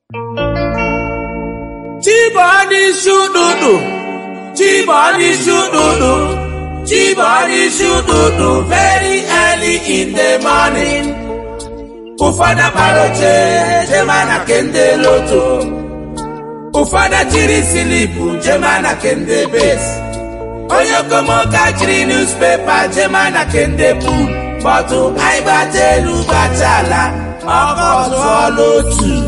Chibodi shududu, Chibodi shududu, Chibodi shududu, very early in the morning. Ufada paroche, jemana kende loto. Ufada chiri silipu, jemana kende base. Oyokomo kachiri newspaper, jemana kende pool. Botu aibatelu bachala, okos follow too.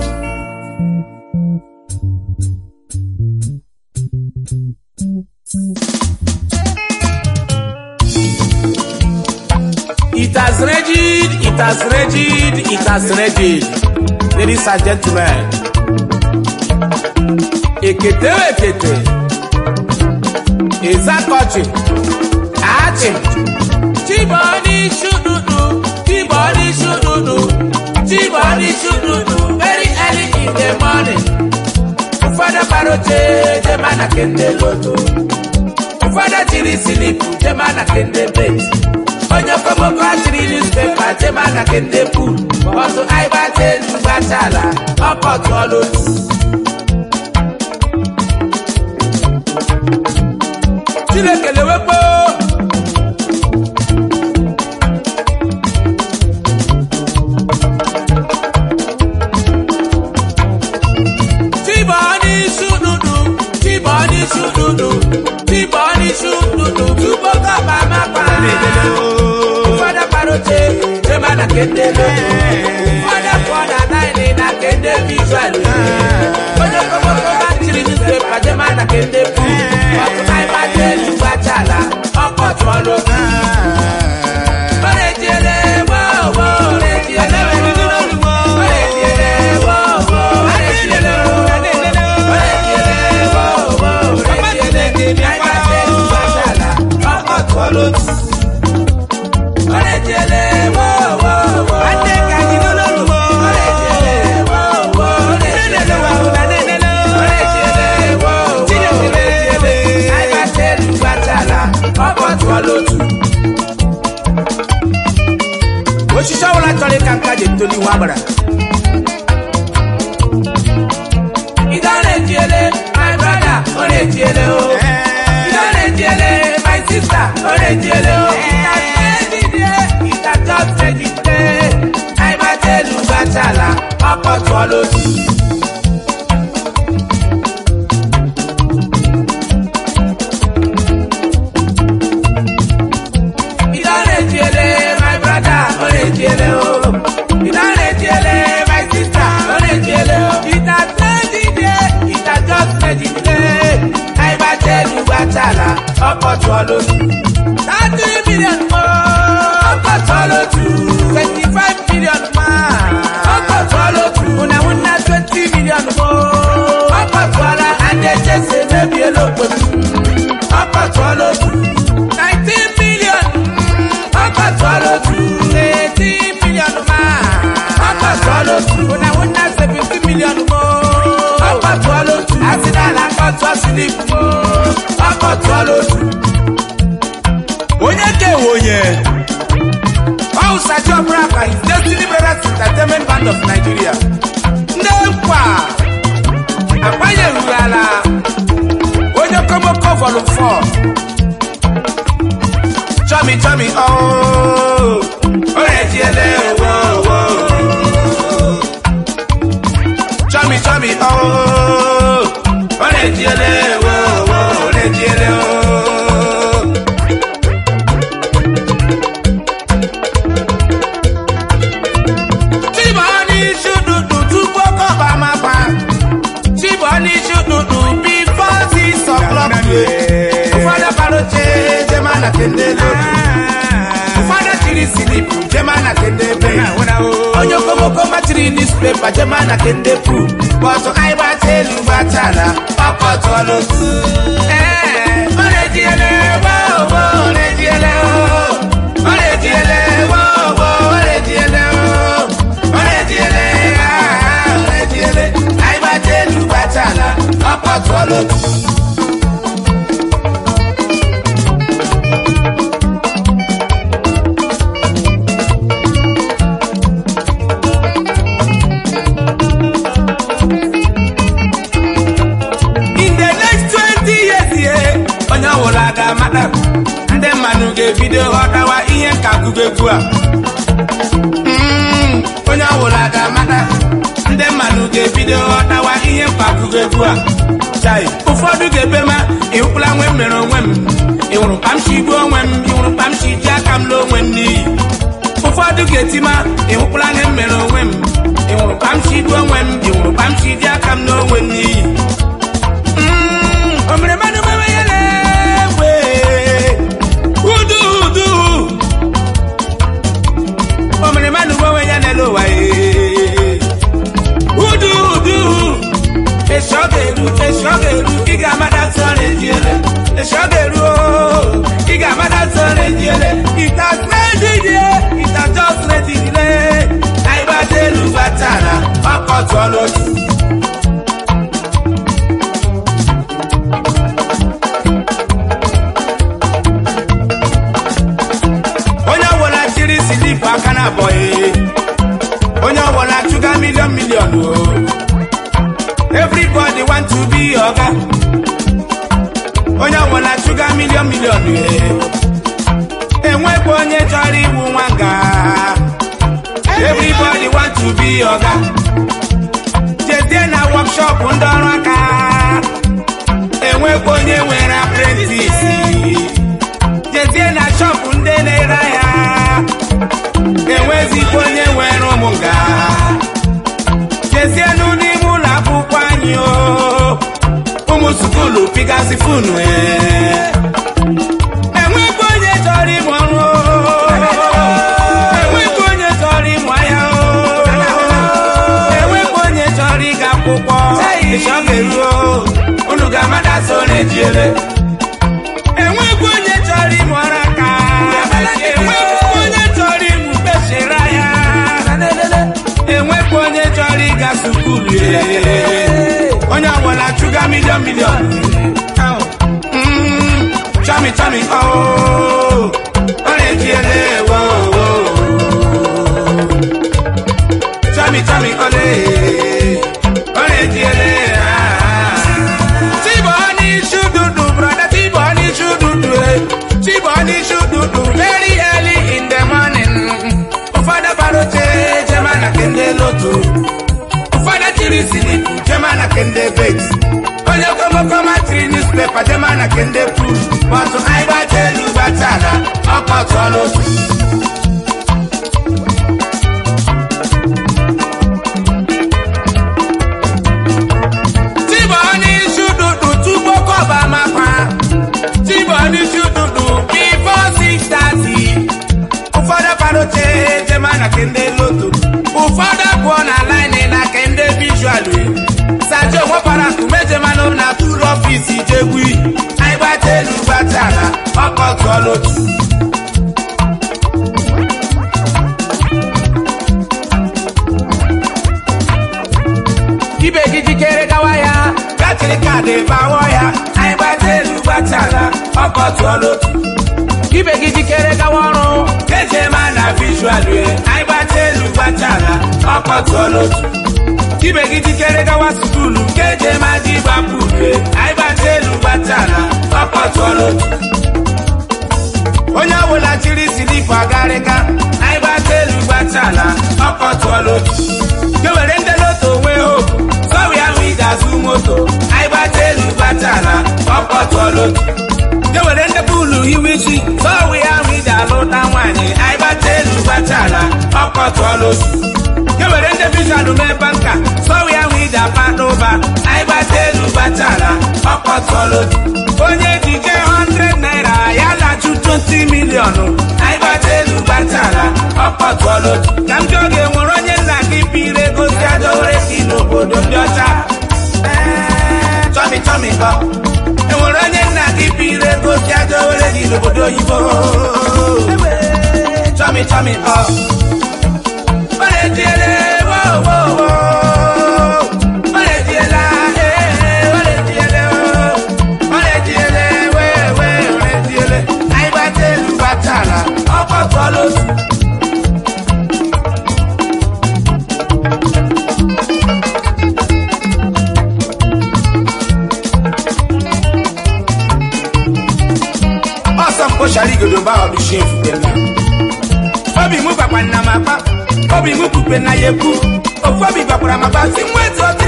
It has raged, it has raged, it has raged. Ladies and gentlemen. Ekete, ekete. Ezakochi. Achi. Chibodi shududu, Chibodi shududu, Chibodi shududu. Very early in the morning. Ufada paroche, jemana kende loto. Ufada chiri silipu, jemana kende base. Onyo komo kwachiri newspaper, jemana kende pool. Otu aibatelu bachala, okotu olotu. Chilekele wepo. Chibodi shududu, Chibodi shududu, Chibodi shududu. Tuboka mama pa. Ufada paroche, jemana kende loto. Ufada kwada naini na kende visual. Onyo komo kwachiri newspaper, jemana kende pool. Otu aibatelu bachala, okotu olotu. Orejele, wo, wo, orejele, wo, wo, orejele, wo, wo, orejele, wo, orejele, wo, wo, orejele, aibatelu bachala, okotu olotu. Orejele, wo, wo, wo, orejele, wo, wo, orejele, wo, wo, orejele, wo, orejele, wo, wo, orejele, aibatelu bachala, okotu olotu. Oshisha wala tole kanka de toli wabara. Idone tiele, my brother, one tiele o. Idone tiele, my sister, one tiele o. Ita just ready day. I batelu bachala, okotu olotu. Idone tiele, my brother, one tiele o. Idone tiele, my sister, one tiele o. Ita ready day, ita just ready day. I batelu bachala, okotu olotu. 30 million more, okotu olotu. 25 million more, okotu olotu. Una 20 million more, okotu olotu. And they just say maybe a local, okotu olotu. 19 million, okotu olotu. 18 million more, okotu olotu. Una 70 million more, okotu olotu. Asidala okotu asilipu more, okotu olotu. Onyeke wonye. Sajo Braka is Destiny Brothers Entertainment Band of Nigeria. Nempa Apaye Rurala Onyo Komoko Volume 4. Chummy Chummy oh Orejiele oh Chummy Chummy oh Orejiele oh Orejiele oh. Ufada paroche, jemana kende loto. Ufada chiri silipu, jemana kende base. Onyo komo koma chiri newspaper, jemana kende pool. Boto aibatelu bachala, okotu olotu. Orejele, wo, wo, orejele, wo. Orejele, wo, wo, orejele, wo. Orejele, orejele, aibatelu bachala, okotu olotu. ga-ebido ọtawa ihe mkpakụgo egwu a chai ụfọdụ ga-ebe ma ịhụkwala nwe m mere onwe m ịhụrụ ka m si gbuo onwe m ịhụrụ ka m si ji aka m lụọ onwe m n'iyi ụfọdụ ga-eti ma ịhụkwala nwe m mere onwe m ịhụrụ ka m si gbuo onwe m ịhụrụ ka m si ji aka m lụọ onwe m n'iyi o mere mmadụ mewe ya na-egwe udu udu o mere mmadụ mewe ya n'elu ụwa udu udu eshogeru ị ga-amada sọrọ ejiele eshogeru ị ga-amada sọrọ ejiele it has just ready delay aibadelu batara ọkọtụọlọchi onye ọbụla chiri silipụ aka na abọghị onye ọbụla chụga million everybody want to be oga onye ọbụla chụga million enwekwa onye chọrọ igbu nwanga everybody want to be oga jezie na workshop ndị ọrụ aka enwekwa onye nwere apprentice jezie na shop ndị na-ere ahịa enwezikwa onye nwere ụmụnga jezie n'ime ụlọ akwụkwọ anyị ụmụ sukulu pigasị funu enwekwa onye chọrọ ịmụ ọrụ enwekwa onye chọrọ ịmụ ahịa enwekwa onye chọrọ ịga akwụkwọ ịchọgeruo unu ga-amada so na-ejiele enwekwa onye chọrọ ịmụ ọrụ aka enwekwa onye chọrọ ịmụ kpesịrị ahịa enwekwa onye chọrọ ịga sukulu onye ọbụla chụga million chami ọ na-ejiele chami ole ọ na-ejiele Tiboni shududu brother Tiboni shududu very early in the morning ụfọdụ baroche jemana kende lotu ụfọdụ tiri silipu jemana kende bet onye komokoma tiri newspaper jemana kende pul bọtụ anyị gbatelu gbatala ọkọtụ ọlụtụ Tiboni shududu tubo kọba makwa Tiboni shududu before 6:30 ụfọdụ baroche jemana kende lotu ụfọdụ abụọ na line na kende visual sajo nwepara kumeje manụ na tụrụ ọfisi jegwi anyị gbatelu gbatala ọkọtụ ọlụtụ ibe gị jikere gawa ya gatiri kaadị bawọ ya anyị gbatelu gbatala ọkọtụ ọlụtụ ibe gị jikere gawa ọrụ keje ma na visual anyị gbatelu gbatala ọkọtụ ọlụtụ ibe gị jikere gawa sukulu keje ma ji gbapụrụ anyị gbatelu gbatala ọkọtụ ọlụtụ onye ọbụla chiri silipụ agarịga anyị gbatelu gbatala ọkọtụ ọlụtụ kewere ndị loto onwe hopu sọwi ahụ ị ga-azụ moto anyị gbatelu gbatala ọkọtụ ọlụtụ kewere ndị pulu iwu isi sọwi ahụ ị ga-alụta nwaanyị anyị gbatelu gbatala ọkọtụ ọlụtụ kewere ndị bisalụ mebe nka sọwi ahụ ị ga-apa n'ụba anyị gbatelu gbatala ọkọtụ ọlụtụ onye jije 100 naira ya lachu 20 million anyị gbatelu gbatala ọkọtụ ọlụtụ ka m jụọ gị nwere onye nna gị biri ego si adọwere gị n'obodo ndị ọcha chọmi kọ enwere onye nna gị biri ego si adọwere gị n'obodo oyibo chọmi kọ ọ na-ejiele ọ na-ejiela anyị gbatelu gbatala ọkọtụ ọlụtụ sharigodo ba ọdụshi efupela obi mụ gbakwa nna m akpa obi mụ kpupe na ya ekwu ofu obi gbakwara m akpa si nwetu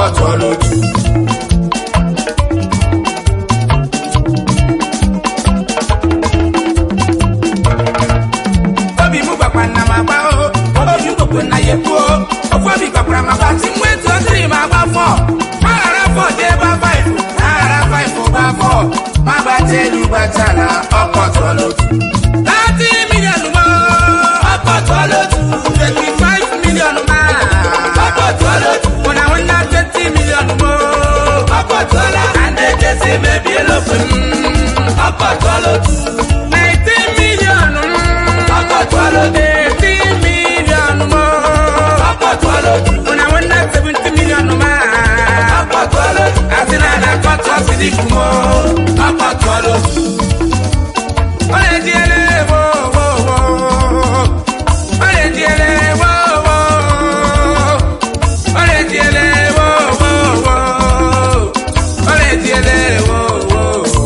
ọkọtọlọtu obi mụ gbakwa na ma gba o obi gbakwa na yepu o ofu obi gbakwara ma gba ti nwe tu otiri ma gba 4 ma ghara 4 je ba 5 ma ghara 5 ba 4 ma gba telu gbatala ọkọtọlọtu 30 million mo ọkọtọlọtu 25 million ma ọkọtọlọtu una 120 million mo ọkọtọla and they say maybe elofun ọkọtọlọtu 19 million ọkọtọlọtu 18 million mo ọkọtọlọtu una 170 million ma ọkọtọlọtu asina na kọtọ sidiku mo ọkọtọlọtu ole diele wo wo wo ole diele wo wo ole diele wo wo wo ole diele wo wo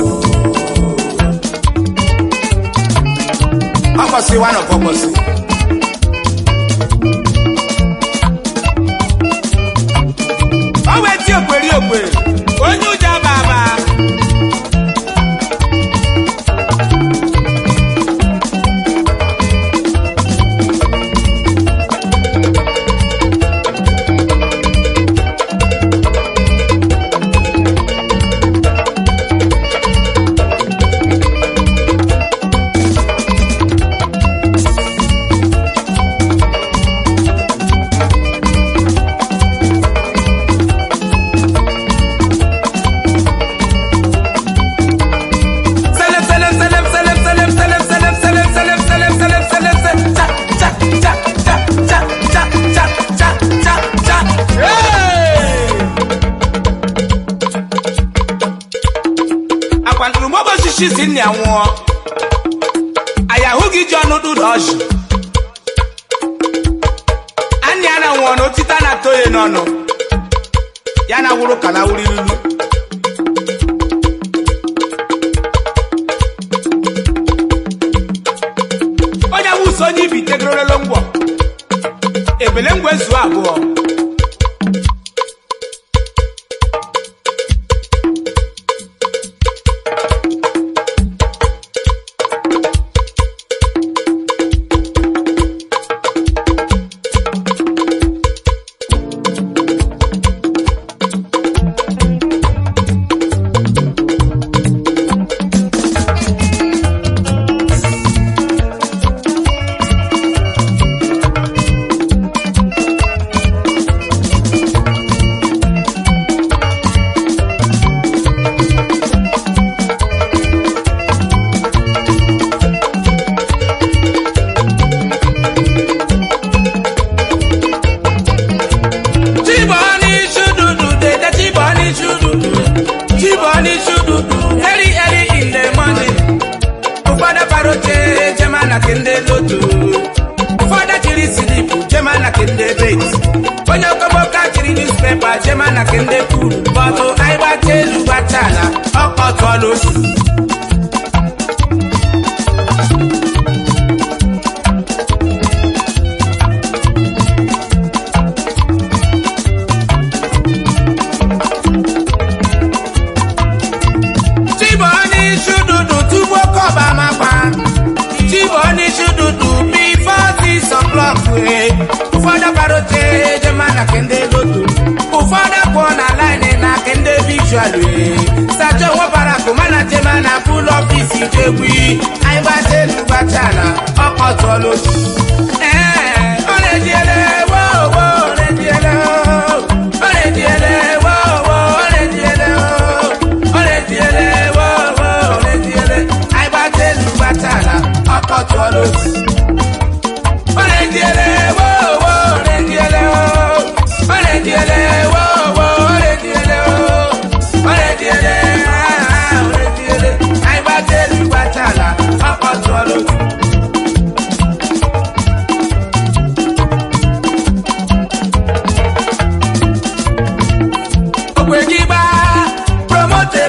ọkọsi wa nọ kọkọsi ọwẹ tí òpèrè òpè onye ụjà bàbà si ni àwọn ayahu gi jonu du doji ani ana won no tita na toye nono yana wuru kana wuri lulu oja wu so ni bi tegrolo longwo ebele ngwe zu abuo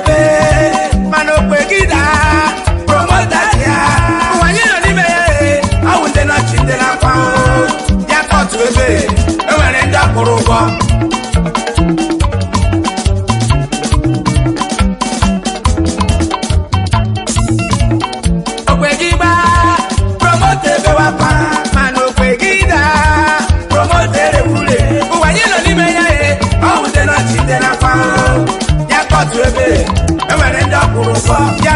promoter ya, wanyino ni me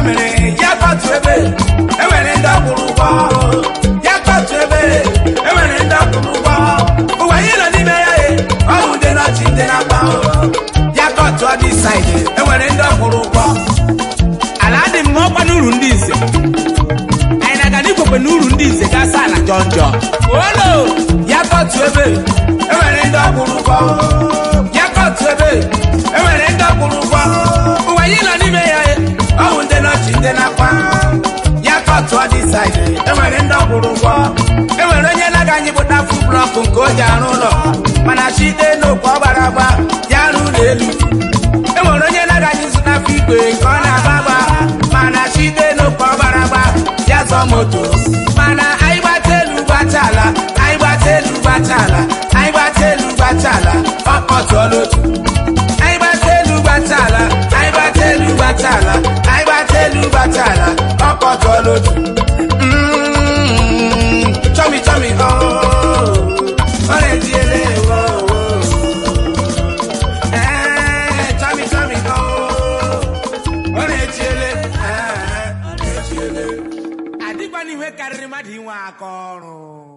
mere ya kọtụ ebe enwere ndị ọkwụrụ ụgwọ ya kọtụ ebe enwere ndị ọkwụrụ ụgwọ ụwa anyị nọ n'ime ya ọ bụ ndị nọchi ndị na-agba ya kọtụ ọ dị saịdị enwere ndị ọkwụrụ ụgwọ ala dị mma ọkwa n'uru ndị ise anyị na-aga n'ikwekwe n'uru ndị ise gasa ala jọnjọ olo ya kọtụ ebe enwere ndị ọkwụrụ ụgwọ ya kọtụ ebe enwere ndị ọkwụrụ ụgwọ ụwa anyị nọ n'ime ya ọ bụ ndị nọchi ndị na-akwa ya kọtụ ọ dị saịdị enwere ndị ọkwụrụ ụgwọ enwere onye na-aga anyị bụta fu blọkụ nke o ji arụ ụlọ mana chide n'okwu ọ gbara agba ya arụ ụlọ elu enwere onye na-aga anyị zụta afọ igwe nke ọ na-agba agba mana chide n'okwu ọ gbara agba ya zọ moto mana anyị gbata elu gbata ala anyị gbata elu gbata ala anyị gbata elu gbata ala ọ kọtụọla otu anyị gbata elu gbata ala anyị gbata elu gbata ala anyị gbata elu gbata ala ọ kọtụọla otu chọmi chọmi ọ na-etiele chọmi chọmi ọ na-etiele adịkwana ihe karịrị mmadụ inwe aka ọrụ